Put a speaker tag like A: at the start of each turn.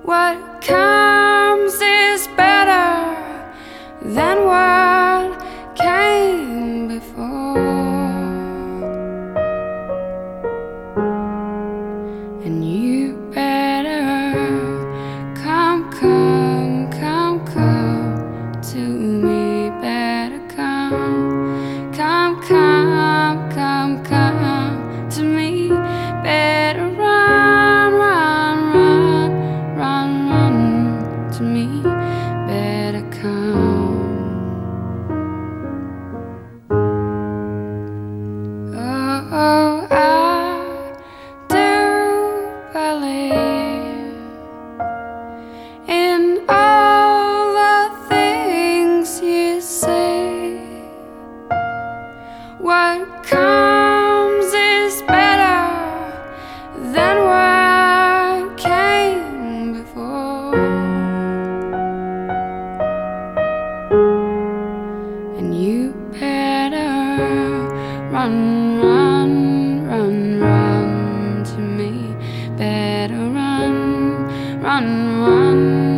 A: What comes is better than what came before. And you better come to me. Better come to me. Better run to me. Better come. Oh, I do believe in all the things you say. What comes is better than what came before. And you better run to me. Better run